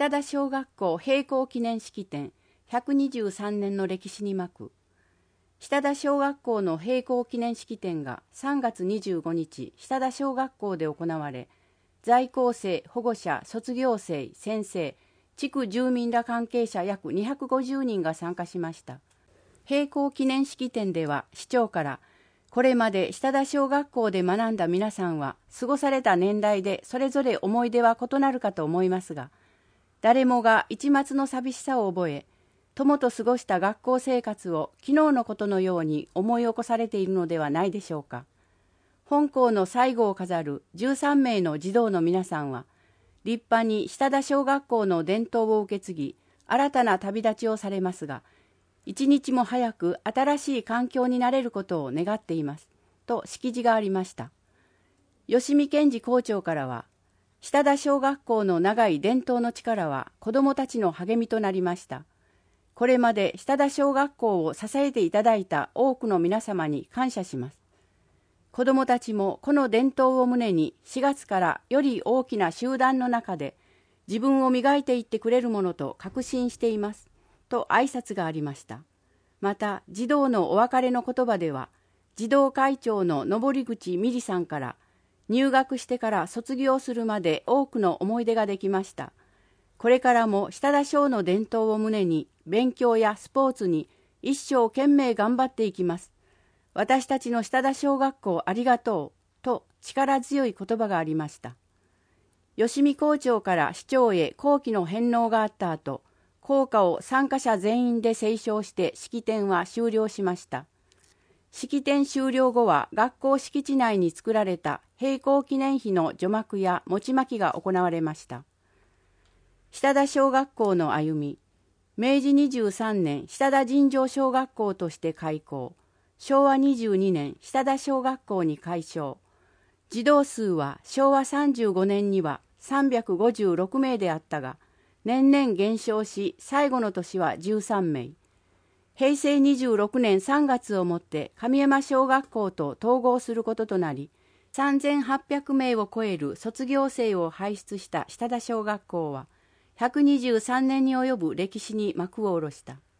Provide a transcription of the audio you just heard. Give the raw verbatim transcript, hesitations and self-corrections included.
下田小学校閉校記念式典ひゃくにじゅうさんねんの歴史に幕。下田小学校の閉校記念式典がさんがつにじゅうごにち、下田小学校で行われ、在校生、保護者、卒業生、先生、地区住民ら関係者約にひゃくごじゅうにんが参加しました。閉校記念式典では、市長から、これまで下田小学校で学んだ皆さんは、過ごされた年代でそれぞれ思い出は異なるかと思いますが、誰もが一抹の寂しさを覚え、友と過ごした学校生活を昨日のことのように思い起こされているのではないでしょうか。本校の最後を飾るじゅうさんめいの児童の皆さんは、立派に下田小学校の伝統を受け継ぎ、新たな旅立ちをされますが、一日も早く新しい環境になれることを願っています、と式辞がありました。吉見健二校長からは、下田小学校の長い伝統の力は子どもたちの励みとなりました。これまで下田小学校を支えていただいた多くの皆様に感謝します。子どもたちもこの伝統を胸にしがつからより大きな集団の中で自分を磨いていってくれるものと確信しています。と挨拶がありました。また、児童のお別れの言葉では、児童会長の登口美里さんから、入学してから卒業するまで多くの思い出ができました。これからも下田小の伝統を胸に、勉強やスポーツに一生懸命頑張っていきます。私たちの下田小学校ありがとう、と力強い言葉がありました。吉見校長から市長へ校旗の返納があった後、校歌を参加者全員で斉唱して式典は終了しました。式典終了後は学校敷地内に作られた閉校記念碑の除幕や餅まきが行われました。下田小学校の歩み。めいじにじゅうさんねん下田尋常小学校として開校。しょうわにじゅうにねん下田小学校に改称。児童数はしょうわさんじゅうごねんにはさんびゃくごじゅうろくめいであったが、年々減少し、最後の年はじゅうさんめい。へいせいにじゅうろくねんさんがつをもって神山小学校と統合することとなり、さんぜんはっぴゃくめいを超える卒業生を輩出した下田小学校は、ひゃくにじゅうさんねんに及ぶ歴史に幕を下ろした。